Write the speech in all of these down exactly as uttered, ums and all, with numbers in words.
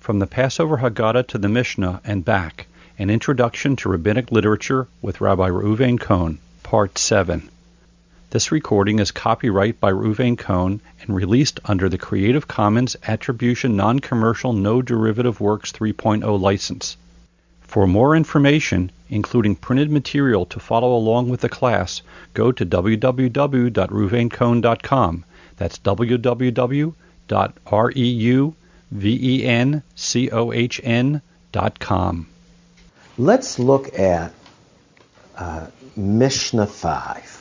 From the Passover Haggadah to the Mishnah and back, an introduction to rabbinic literature with Rabbi Reuven Cohen, Part seven. This recording is copyright by Reuven Cohen and released under the Creative Commons Attribution Non-Commercial No Derivative Works three point oh license. For more information, including printed material to follow along with the class, go to w w w dot reuven cohen dot com. That's w w w dot reuven cohen dot com. Let's look at uh, Mishnah five.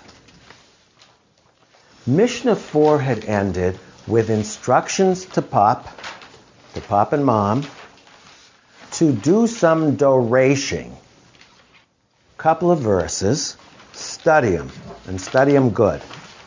Mishnah four had ended with instructions to Pop, to Pop and Mom, to do some dorashing. Couple of verses, study them, and study them good.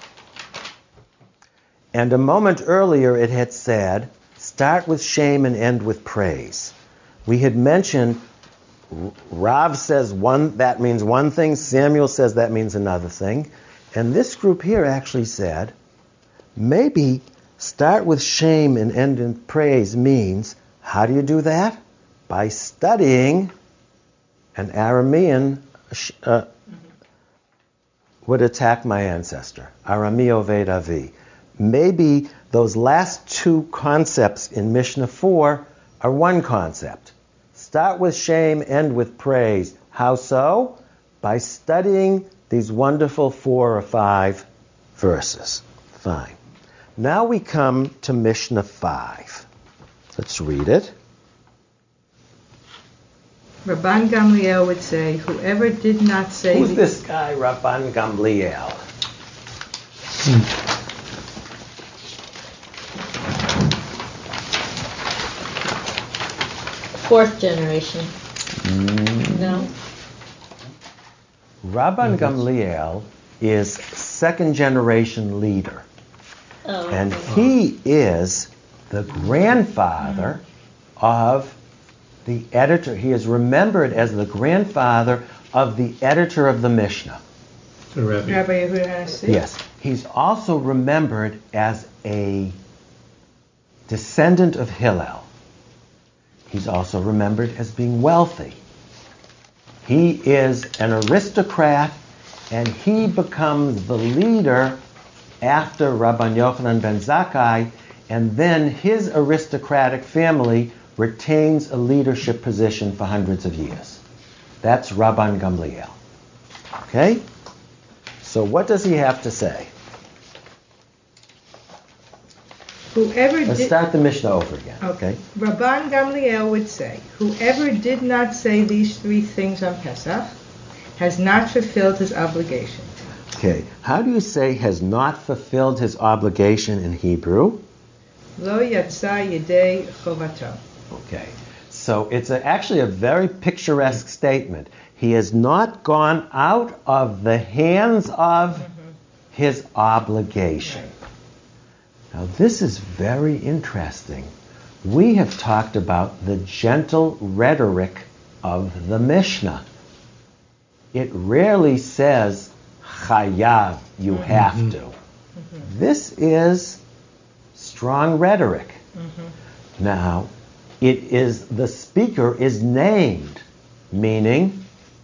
And a moment earlier it had said, start with shame and end with praise. We had mentioned Rav says one, that means one thing, Samuel says that means another thing. And this group here actually said, maybe start with shame and end in praise means, how do you do that? By studying an Aramean uh, would attack my ancestor, Arameo Ved Avi. Maybe those last two concepts in Mishnah four are one concept. Start with shame, end with praise. How so? By studying these wonderful four or five verses. Fine. Now we come to Mishnah five. Let's read it. Rabban Gamliel would say, whoever did not say... Who's this guy, Rabban Gamliel? Hmm. Fourth generation. Mm. No. Rabban Gamliel is second generation leader. Oh, and okay. he is the grandfather of the editor. He is remembered as the grandfather of the editor of the Mishnah. The Rabbi. Rabbi Yehuda HaNassi. Yes. He's also remembered as a descendant of Hillel. He's also remembered as being wealthy. He is an aristocrat, and he becomes the leader after Rabban Yochanan ben Zakkai, and then his aristocratic family retains a leadership position for hundreds of years. That's Rabban Gamliel. Okay? So what does he have to say? Whoever Let's did, start the Mishnah over again. Okay. Okay. Rabban Gamliel would say, whoever did not say these three things on Pesach has not fulfilled his obligation. Okay. How do you say has not fulfilled his obligation in Hebrew? Lo yatsa yedei chovato. Okay. So it's a, actually a very picturesque statement. He has not gone out of the hands of mm-hmm. his obligation. Right. Now this is very interesting. We have talked about the gentle rhetoric of the Mishnah. It rarely says, chayav, you mm-hmm. have to. Mm-hmm. This is strong rhetoric. Mm-hmm. Now, it is, the speaker is named, meaning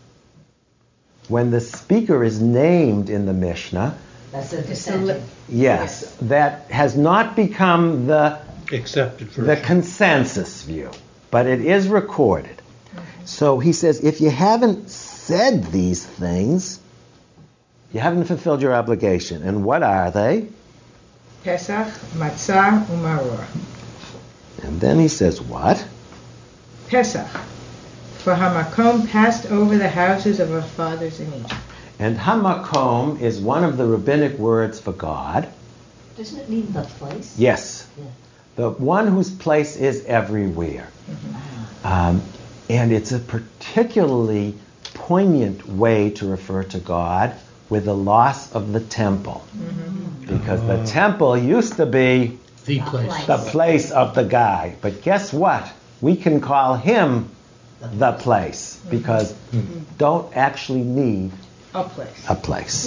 when the speaker is named in the Mishnah, that's a dissension. Yes, yes, that has not become the accepted version. The consensus view, but it is recorded. Mm-hmm. So he says, if you haven't said these things, you haven't fulfilled your obligation. And what are they? Pesach, matzah, umaror. And then he says what? Pesach, for Hamakom passed over the houses of our fathers in Egypt. And Hamakom is one of the rabbinic words for God. Doesn't it mean the place? Yes. Yeah. The one whose place is everywhere. Mm-hmm. Um, and it's a particularly poignant way to refer to God with the loss of the temple. Mm-hmm. Because oh. the temple used to be the place. the place of the guy. But guess what? We can call him the place because mm-hmm. don't actually need a place. A place.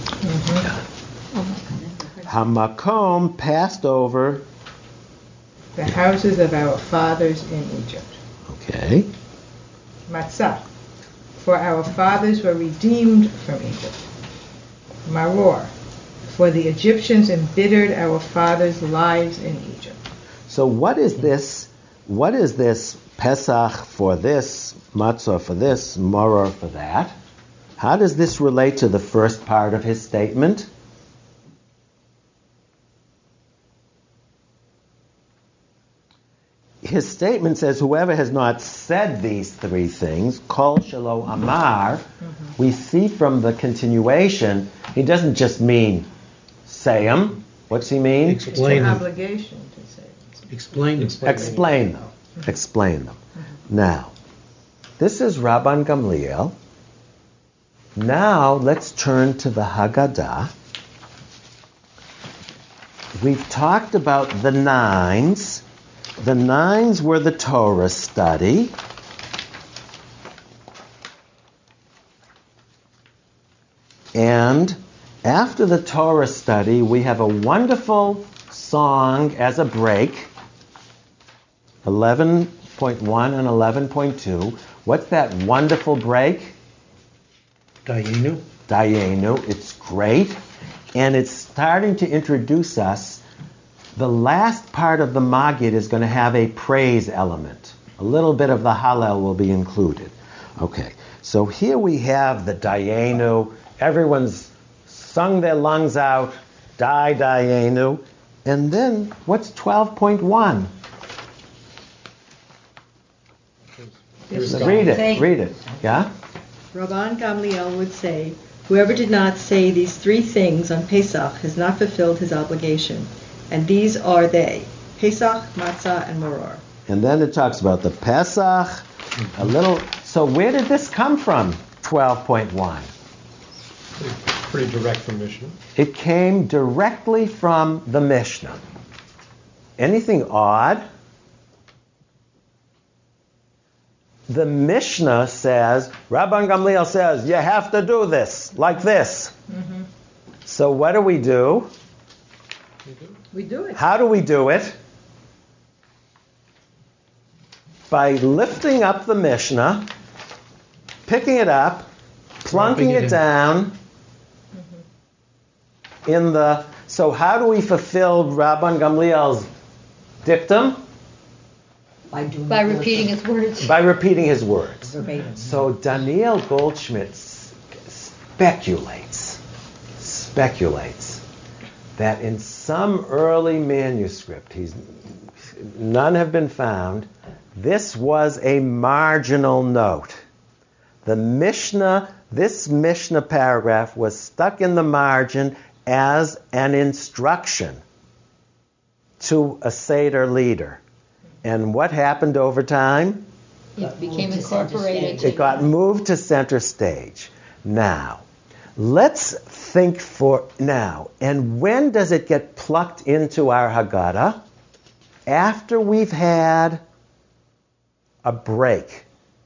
Mm-hmm. Hamakom passed over the houses of our fathers in Egypt. Okay. Matzah, for our fathers were redeemed from Egypt. Maror, for the Egyptians embittered our fathers' lives in Egypt. So what is this? What is this Pesach for this, Matzah for this, Maror for that? How does this relate to the first part of his statement? His statement says, whoever has not said these three things, Kol Shelo Amar, mm-hmm. we see from the continuation, he doesn't just mean say them. What's he mean? Explain it's an them. obligation to say. Explain them. Explain them. Mm-hmm. Explain them. Mm-hmm. Now, this is Rabban Gamliel. Now, let's turn to the Haggadah. We've talked about the nines. The nines were the Torah study. And after the Torah study, we have a wonderful song as a break. eleven point one and eleven point two. What's that wonderful break? Dayenu. Dayenu. It's great. And it's starting to introduce us. The last part of the Maggid is going to have a praise element. A little bit of the Hallel will be included. Okay, so here we have the Dayenu. Everyone's sung their lungs out. Die, Dayenu. And then, what's twelve point one? Read it, read it. Yeah? Rabban Gamliel would say, whoever did not say these three things on Pesach has not fulfilled his obligation. And these are they, Pesach, Matzah, and Maror. And then it talks about the Pesach, a little... So where did this come from, twelve point one? Pretty, pretty direct from Mishnah. It came directly from the Mishnah. Anything odd? The Mishnah says, Rabban Gamliel says, you have to do this, like this. Mm-hmm. So what do we do? We do it. How do we do it? By lifting up the Mishnah, picking it up, plunking it, it down mm-hmm. in the... So how do we fulfill Rabban Gamliel's dictum? By, doing By repeating his words. By repeating his words. Verbatim. So Daniel Goldschmidt speculates, speculates that in some early manuscript, he's, none have been found, this was a marginal note. The Mishnah, this Mishnah paragraph was stuck in the margin as an instruction to a Seder leader. And what happened over time? It became incorporated. It got moved to center stage. Now, let's think for now. And when does it get plucked into our Haggadah? After we've had a break.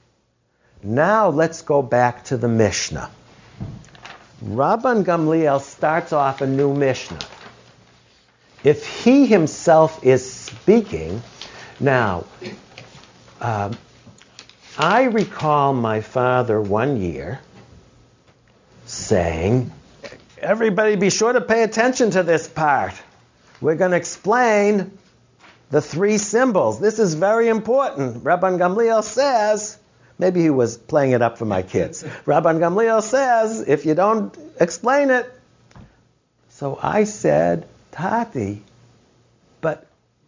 Now let's go back to the Mishnah. Rabban Gamliel starts off a new Mishnah. If he himself is speaking... Now, uh, I recall my father one year saying, everybody be sure to pay attention to this part. We're going to explain the three symbols. This is very important. Rabban Gamliel says, maybe he was playing it up for my kids. Rabban Gamliel says, if you don't explain it. So I said, Tati, but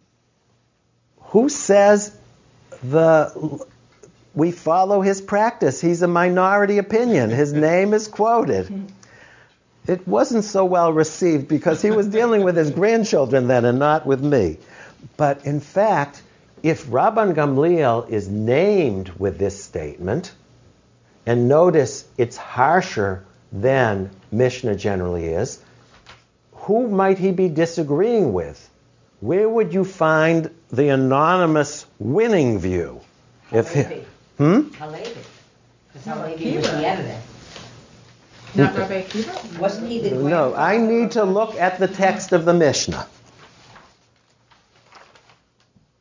who says the we follow his practice? He's a minority opinion. His name is quoted. It wasn't so well received because he was dealing with his grandchildren then and not with me. But in fact, if Rabban Gamliel is named with this statement, and notice it's harsher than Mishnah generally is, who might he be disagreeing with? Where would you find the anonymous winning view? If he, hmm? Halevi. Because Halevi was the editor. Not Rabbi Akiva? Wasn't he the... No, I need to look at the text of the Mishnah.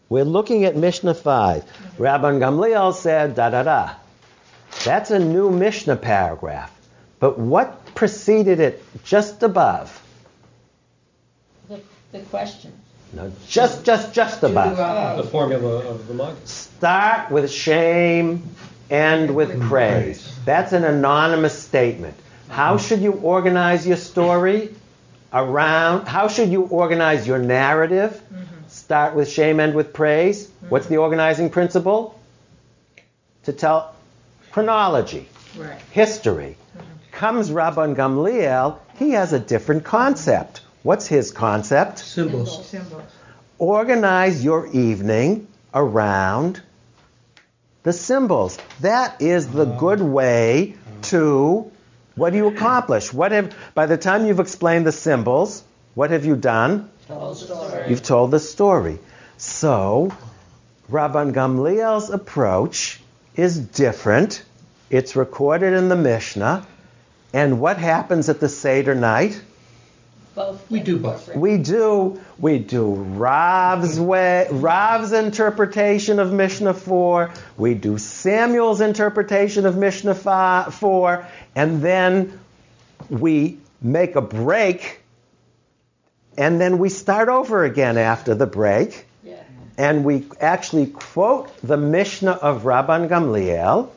We're looking at Mishnah five. Rabban Gamliel said da-da-da. That's a new Mishnah paragraph. But what preceded it just above? The, the question. No, just, just, just above. The formula of the Maggid. Start with shame, end with praise. That's an anonymous statement. How should you organize your story? Around, how should you organize your narrative? Mm-hmm. Start with shame, end with praise. Mm-hmm. What's the organizing principle? To tell chronology, right. history. Mm-hmm. Comes Rabban Gamliel, he has a different concept. What's his concept? Symbols. Symbols. Organize your evening around the symbols. That is the good way to, what do you accomplish? What have, by the time you've explained the symbols, what have you done? Told the story. You've told the story. So, Rabban Gamliel's approach is different. It's recorded in the Mishnah. And what happens at the Seder night? Both. We do both. We do we do Rav's way, Rav's interpretation of Mishnah four. We do Samuel's interpretation of Mishnah five, four, and then we make a break, and then we start over again after the break, Yeah. and we actually quote the Mishnah of Rabban Gamliel.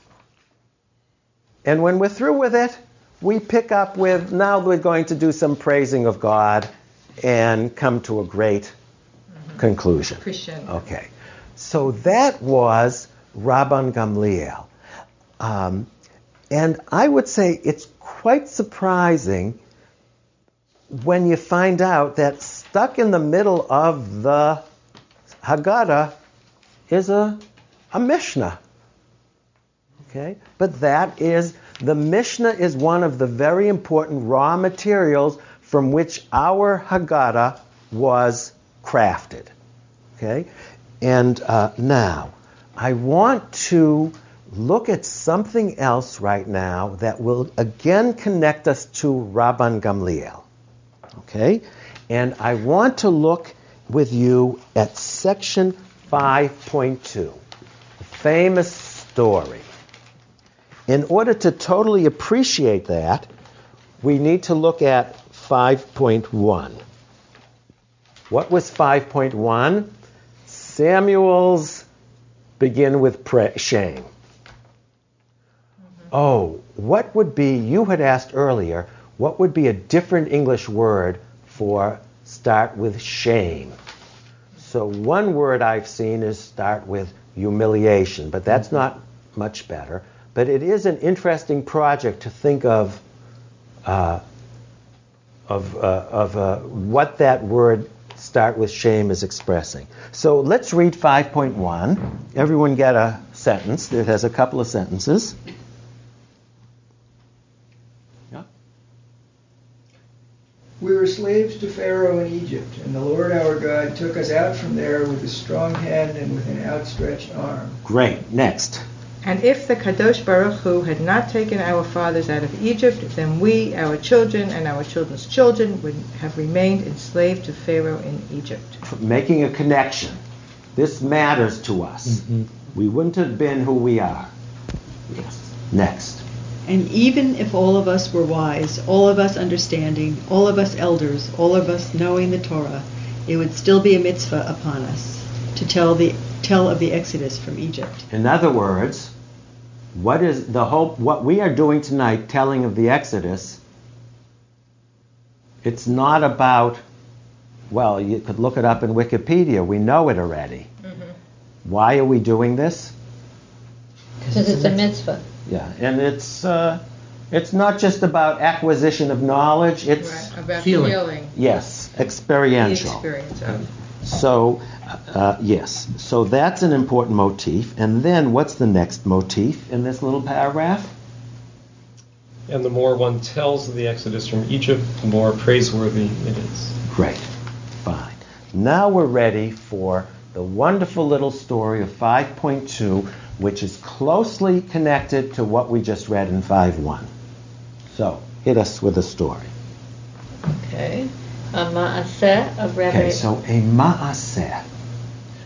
And when we're through with it, we pick up with, now we're going to do some praising of God and come to a great mm-hmm. conclusion. Christian. Okay. So that was Rabban Gamliel. Um, and I would say it's quite surprising when you find out that stuck in the middle of the Haggadah is a, a Mishnah. Okay? But that is, the Mishnah is one of the very important raw materials from which our Haggadah was crafted. Okay? And uh, now, I want to look at something else right now that will again connect us to Rabban Gamliel. Okay? And I want to look with you at section five point two, the famous story. In order to totally appreciate that, we need to look at five point one. What was five point one? Samuel's begin with pra- shame. Mm-hmm. Oh, what would be, you had asked earlier, what would be a different English word for start with shame? So one word I've seen is start with humiliation, but that's mm-hmm. not much better. But it is an interesting project to think of uh, of, uh, of uh, what that word start with shame is expressing. So let's read five point one. Everyone get a sentence. It has a couple of sentences. Yeah. We were slaves to Pharaoh in Egypt, and the Lord our God took us out from there with a strong hand and with an outstretched arm. Great. Next. And if the Kadosh Baruch Hu had not taken our fathers out of Egypt, then we, our children, and our children's children would have remained enslaved to Pharaoh in Egypt. Making a connection. This matters to us. Mm-hmm. We wouldn't have been who we are. Yes. Next. And even if all of us were wise, all of us understanding, all of us elders, all of us knowing the Torah, it would still be a mitzvah upon us to tell the tell of the Exodus from Egypt. In other words, what is the hope? What we are doing tonight, telling of the Exodus, it's not about, well, you could look it up in Wikipedia. We know it already. Mm-hmm. Why are we doing this? Because it's a mitzvah. Yeah, and it's uh, it's not just about acquisition of knowledge. It's right, about feeling. feeling. Yes, experiential. The experience of. So, uh, yes, so that's an important motif. And then what's the next motif in this little paragraph? And the more one tells of the Exodus from Egypt, the more praiseworthy it is. Great. Fine. Now we're ready for the wonderful little story of five point two, which is closely connected to what we just read in five one. So, hit us with a story. Okay. A ma'aseh of Rabbi... Okay, so a ma'aseh.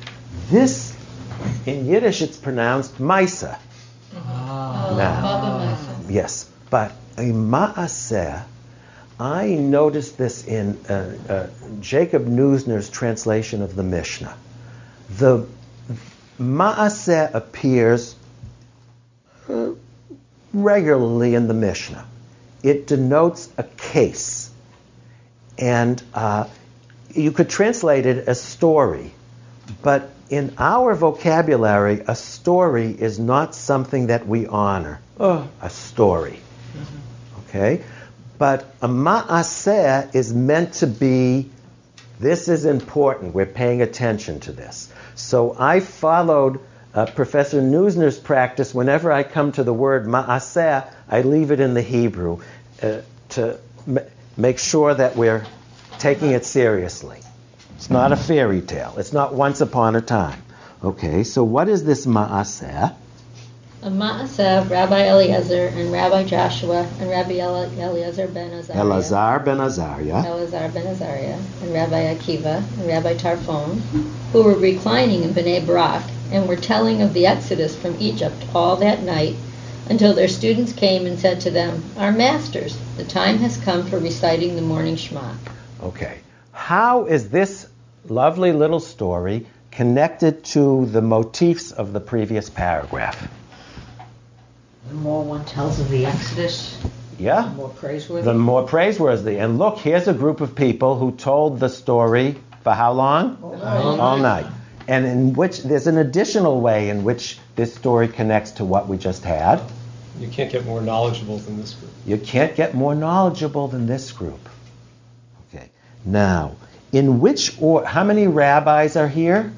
This, in Yiddish, it's pronounced Maisa. Oh, Now. Baba Mesa. Yes, but a Maaseh, I noticed this in uh, uh, Jacob Neusner's translation of the Mishnah. The Maaseh appears uh, regularly in the Mishnah. It denotes a case. And uh, you could translate it as story. But in our vocabulary, a story is not something that we honor. Oh, a story. Okay? But a ma'aseh is meant to be, this is important, we're paying attention to this. So I followed uh, Professor Neusner's practice. Whenever I come to the word ma'aseh, I leave it in the Hebrew uh, to m- make sure that we're taking it seriously. It's not a fairy tale. It's not once upon a time. Okay, so what is this ma'aseh? A Ma'aseh, Rabbi Eliezer and Rabbi Joshua and Rabbi Ele- Eliezer ben Azariah. Elazar ben Azariah. Elazar ben Azariah and Rabbi Akiva and Rabbi Tarfon, who were reclining in Bnei Barak and were telling of the exodus from Egypt all that night until their students came and said to them, "Our masters, the time has come for reciting the morning Shema." Okay. How is this lovely little story connected to the motifs of the previous paragraph? The more one tells of the Exodus, Yeah? the more praiseworthy. The more praiseworthy. And look, here's a group of people who told the story for how long? All night. All night. And in which there's an additional way in which this story connects to what we just had. You can't get more knowledgeable than this group. You can't get more knowledgeable than this group. Okay. Now, in which or how many rabbis are here?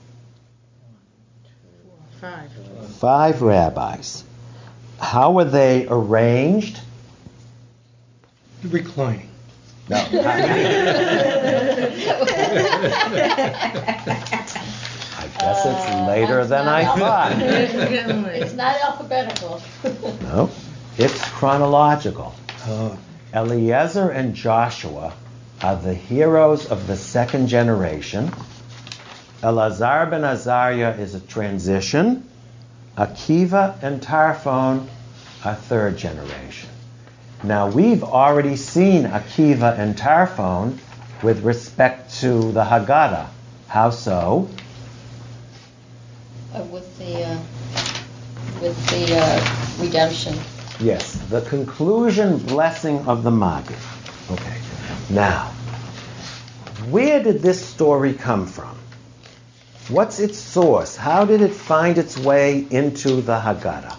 Five. Five rabbis. How were they arranged? Reclining. No. I guess it's later than I thought. It's not alphabetical. No, it's chronological. Uh, Eliezer and Joshua are the heroes of the second generation. Elazar ben Azariah is a transition. Akiva and Tarfon are third generation. Now, we've already seen Akiva and Tarfon with respect to the Haggadah. How so? Uh, with the uh, with the uh, redemption. Yes, the conclusion blessing of the Maggid. Okay. Now, where did this story come from? What's its source? How did it find its way into the Haggadah?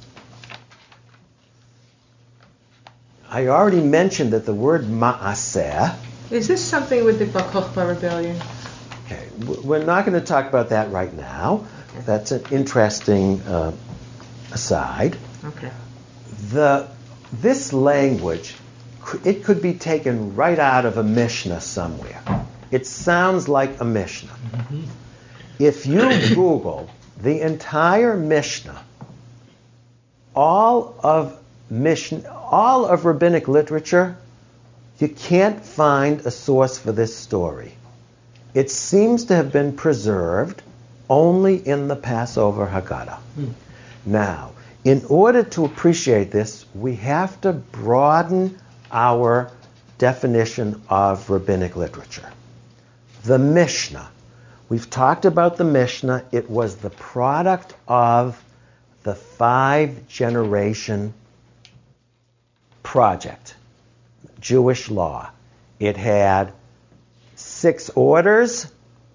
I already mentioned that the word ma'aseh. Is this something with the Bar Kokhba rebellion? Okay, w- we're not going to talk about that right now. That's an interesting uh, aside. Okay. The this language, c- it could be taken right out of a Mishnah somewhere. It sounds like a Mishnah. If you Google the entire Mishnah, all of Mishnah, all of rabbinic literature, you can't find a source for this story. It seems to have been preserved only in the Passover Haggadah. Hmm. Now, in order to appreciate this, we have to broaden our definition of rabbinic literature. The Mishnah. We've talked about the Mishnah. It was the product of the five-generation project, Jewish law. It had six orders,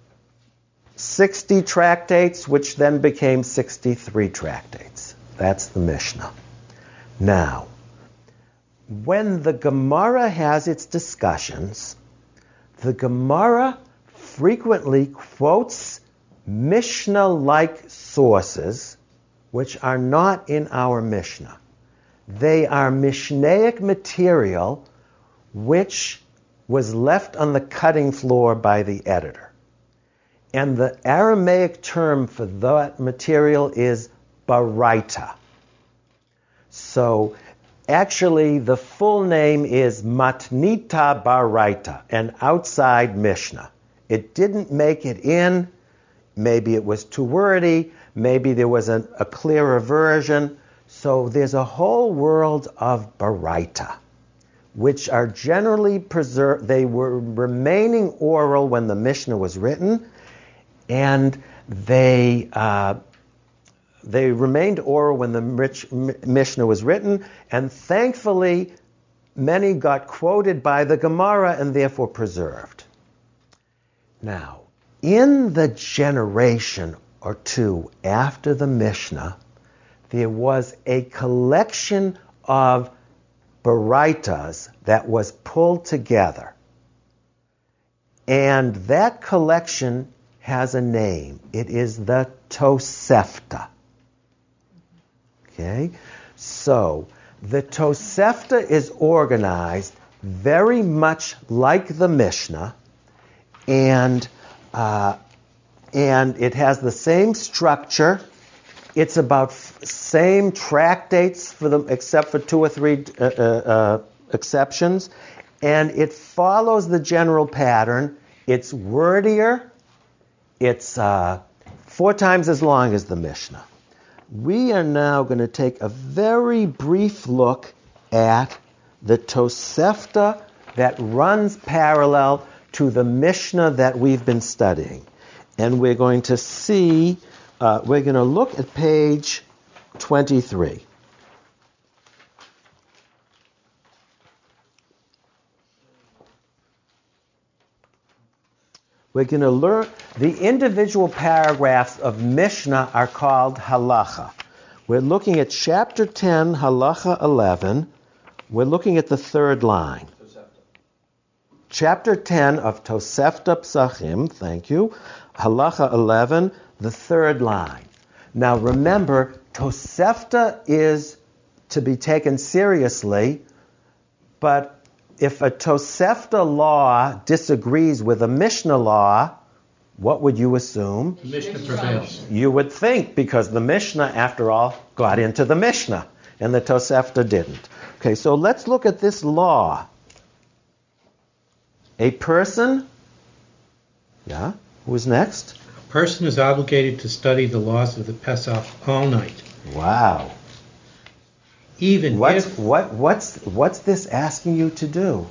sixty tractates, which then became sixty-three tractates. That's the Mishnah. Now, when the Gemara has its discussions, the Gemara frequently quotes Mishnah-like sources which are not in our Mishnah. They are Mishnaic material which was left on the cutting floor by the editor. And the Aramaic term for that material is baraita. So actually the full name is Matnita Baraita, an outside Mishnah. It didn't make it in. maybe it was too wordy, maybe there was a, a clearer version. So there's a whole world of baraita, which are generally preserved. They were remaining oral when the Mishnah was written, and they uh, they remained oral when the Mich- Mishnah was written, and thankfully many got quoted by the Gemara and therefore preserved. Now, in the generation or two after the Mishnah, there was a collection of baraitas that was pulled together. And that collection has a name. It is the Tosefta. Okay? So, the Tosefta is organized very much like the Mishnah, and uh, and it has the same structure. It's about f- same tractates for them, except for two or three uh, uh, uh, exceptions, and it follows the general pattern. It's wordier. It's uh, four times as long as the Mishnah. We are now going to take a very brief look at the Tosefta that runs parallel to the Mishnah that we've been studying. And we're going to see, uh, we're going to look at page twenty-three. We're going to learn, the individual paragraphs of Mishnah are called halacha. We're looking at chapter ten, halacha eleven. We're looking at the third line. Chapter ten of Tosefta Psachim, thank you. Halacha eleven, the third line. Now remember, Tosefta is to be taken seriously, but if a Tosefta law disagrees with a Mishnah law, what would you assume? The Mishnah prevails. You would think, because the Mishnah, after all, got into the Mishnah, and the Tosefta didn't. Okay, so let's look at this law. A person, yeah, who's next? A person is obligated to study the laws of the Pesach all night. Wow. Even What's, if what, what's, what's this asking you to do?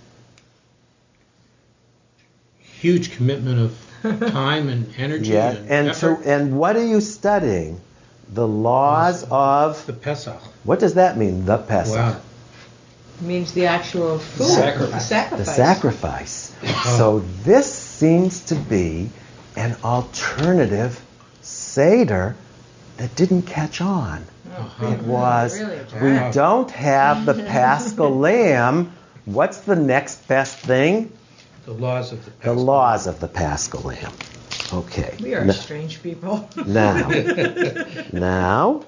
huge commitment of time and energy Yeah, and, and effort. so, and what are you studying? The laws of, the Pesach. what does that mean, the Pesach? Wow. Means the actual food. Sacrifice. The sacrifice. The sacrifice. Oh. So this seems to be an alternative Seder that didn't catch on. Uh-huh. It was, Really we dry. don't have the Paschal Lamb. What's the next best thing? The laws of the The Pesach. laws of the Paschal Lamb. Okay. We are N- strange people. Now, now,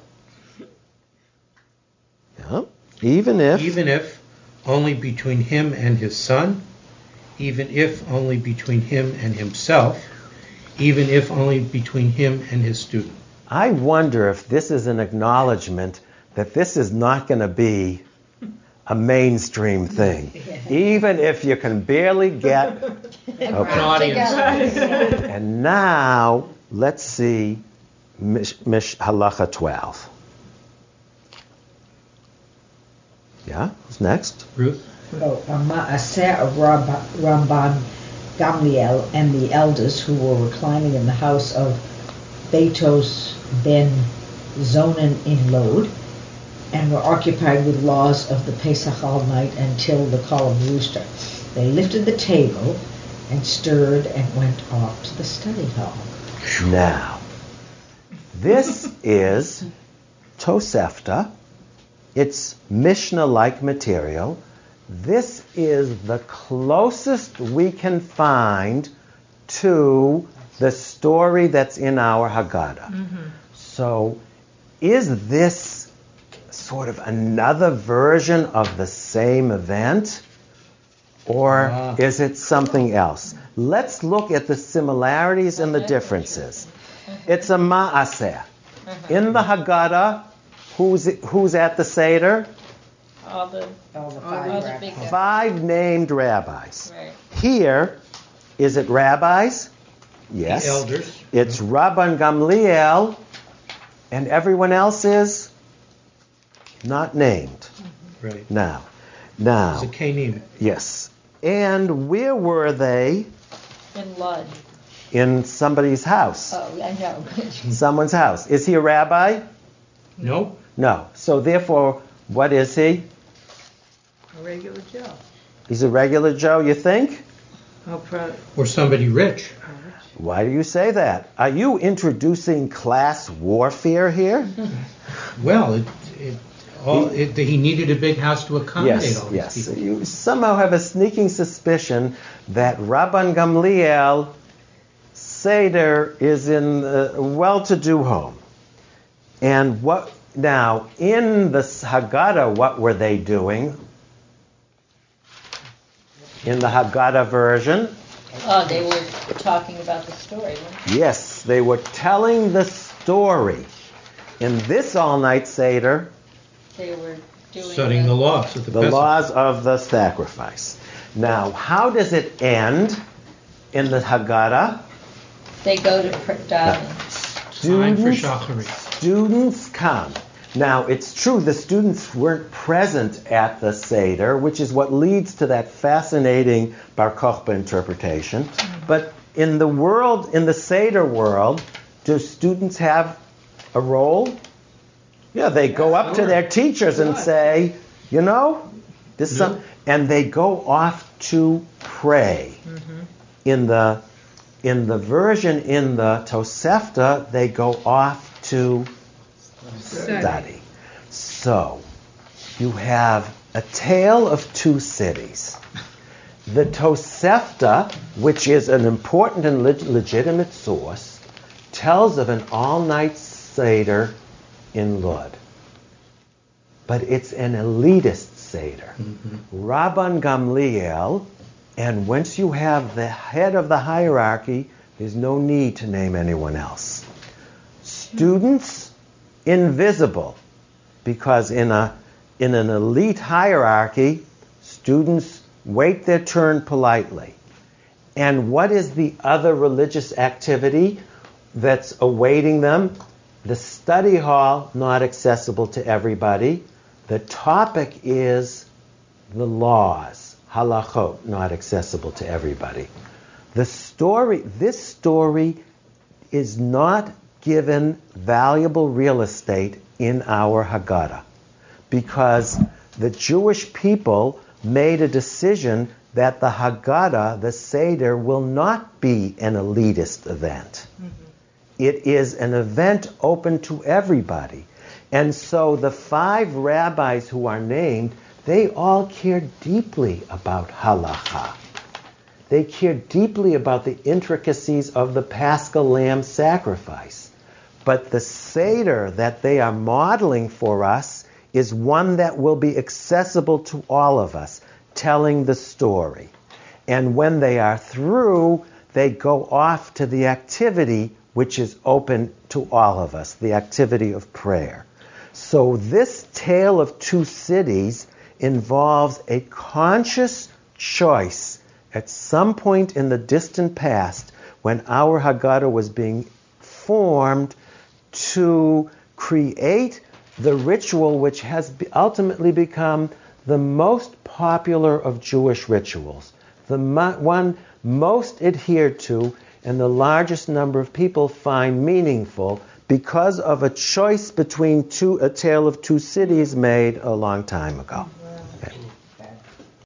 yeah, even if, Even if only between him and his son, even if only between him and himself, even if only between him and his student. I wonder if this is an acknowledgement that this is not going to be a mainstream thing. Even if you can barely get... An audience. And now, let's see Mish, Mish Halacha twelve. Yeah, who's next? Ruth? So, Ma'aseh of Rab- Ramban Gamliel and the elders who were reclining in the house of Betos ben Zonan in Lod, and were occupied with laws of the Pesach all night until the call of the rooster. They lifted the table and stirred and went off to the study hall. Now, this is Tosefta. It's Mishnah-like material. This is the closest we can find to the story that's in our Haggadah. Mm-hmm. So, is this sort of another version of the same event? Or Ah. is it something else? Let's look at the similarities and the differences. It's a ma'aseh. In the Haggadah, who's, who's at the Seder? All the, All the Oh, five those rabbis. big guys. Five named rabbis. Right. Here, is it rabbis? Yes. The elders. It's Rabban Gamliel, and everyone else is not named. Right. Now, now. Zakanim. Yes. And where were they? In Lud. In somebody's house. Oh, I know. Someone's house. Is he a rabbi? No. No. So therefore, what is he? A regular Joe. He's a regular Joe, you think? Oh, pro- Or somebody rich. Why do you say that? Are you introducing class warfare here? Well, it, it, all, it, he needed a big house to accommodate Yes, all these yes. people. You somehow have a sneaking suspicion that Rabban Gamliel Seder is in a well-to-do home. And what now, in the Haggadah, what were they doing? In the Haggadah version, Oh, they were talking about the story, weren't they? yes, they were telling the story. In this all-night Seder, They were doing Studying the laws of the, the Pesach. laws of the sacrifice. Now, how does it end in the Haggadah? They go to pr- daven. Time for Students, Shacharit. students come. Now, it's true the students weren't present at the Seder, which is what leads to that fascinating Bar Kokhba interpretation. But in the world, in the Seder world, do students have a role? Yeah, they go up to their teachers and say, you know, this is No. some, and they go off to pray. In the in the version in the Tosefta, they go off to study. So, you have a tale of two cities. The Tosefta, which is an important and leg- legitimate source, tells of an all-night Seder in Lud. But it's an elitist Seder. Rabban Gamliel, and once you have the head of the hierarchy, there's no need to name anyone else. Students, invisible, because in a in an elite hierarchy, students wait their turn politely. And what is the other religious activity that's awaiting them? The study hall, not accessible to everybody. The topic is the laws, halachot, not accessible to everybody. The story, this story is not given valuable real estate in our Haggadah, because the Jewish people made a decision that the Haggadah, the Seder, will not be an elitist event. Mm-hmm. It is an event open to everybody. And so the five rabbis who are named, they all care deeply about halakha. They care deeply about the intricacies of the Paschal lamb sacrifice. But the Seder that they are modeling for us is one that will be accessible to all of us, telling the story. And when they are through, they go off to the activity which is open to all of us, the activity of prayer. So this tale of two cities involves a conscious choice at some point in the distant past when our Haggadah was being formed to create the ritual which has ultimately become the most popular of Jewish rituals, the mo- one most adhered to and the largest number of people find meaningful because of a choice between two, a tale of two cities made a long time ago.